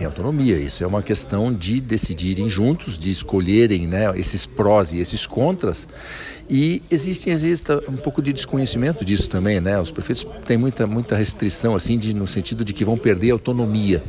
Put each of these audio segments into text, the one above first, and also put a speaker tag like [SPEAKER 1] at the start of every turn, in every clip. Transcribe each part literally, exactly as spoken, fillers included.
[SPEAKER 1] tem autonomia. Isso é uma questão de decidirem juntos, de escolherem, né, esses prós e esses contras. E existe, às vezes, um pouco de desconhecimento disso também, né? Os prefeitos têm muita, muita restrição, assim, de, no sentido de que vão perder a autonomia.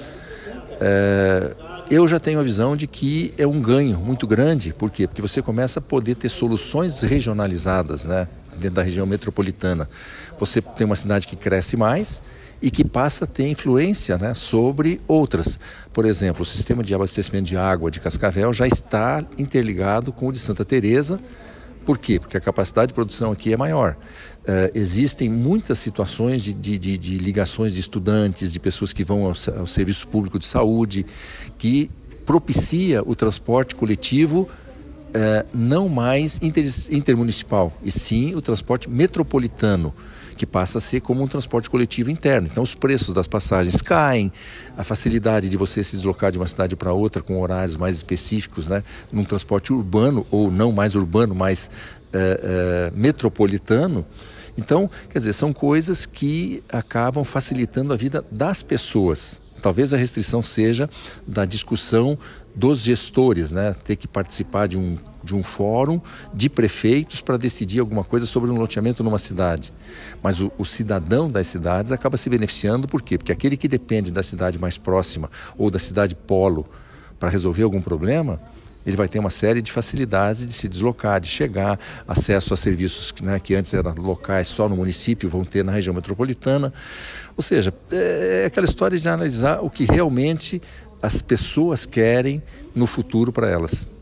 [SPEAKER 1] É, eu já tenho a visão de que é um ganho muito grande. Por quê? Porque você começa a poder ter soluções regionalizadas, né, dentro da região metropolitana. Você tem uma cidade que cresce mais e que passa a ter influência, né, sobre outras. Por exemplo, o sistema de abastecimento de água de Cascavel já está interligado com o de Santa Teresa. Por quê? Porque a capacidade de produção aqui é maior. Uh, existem muitas situações de, de, de, de ligações de estudantes, de pessoas que vão ao, ao serviço público de saúde, que propicia o transporte coletivo, uh, não mais inter, intermunicipal, e sim o transporte metropolitano, que passa a ser como um transporte coletivo interno. Então os preços das passagens caem, a facilidade de você se deslocar de uma cidade para outra com horários mais específicos, né, num transporte urbano, ou não mais urbano, mais uh, uh, metropolitano. Então, quer dizer, são coisas que acabam facilitando a vida das pessoas. Talvez a restrição seja da discussão dos gestores, né? Ter que participar de um, de um fórum de prefeitos para decidir alguma coisa sobre um loteamento numa cidade. Mas o, o cidadão das cidades acaba se beneficiando, por quê? Porque aquele que depende da cidade mais próxima ou da cidade polo para resolver algum problema, ele vai ter uma série de facilidades de se deslocar, de chegar, acesso a serviços, né, que antes eram locais só no município, vão ter na região metropolitana. Ou seja, é aquela história de analisar o que realmente as pessoas querem no futuro para elas.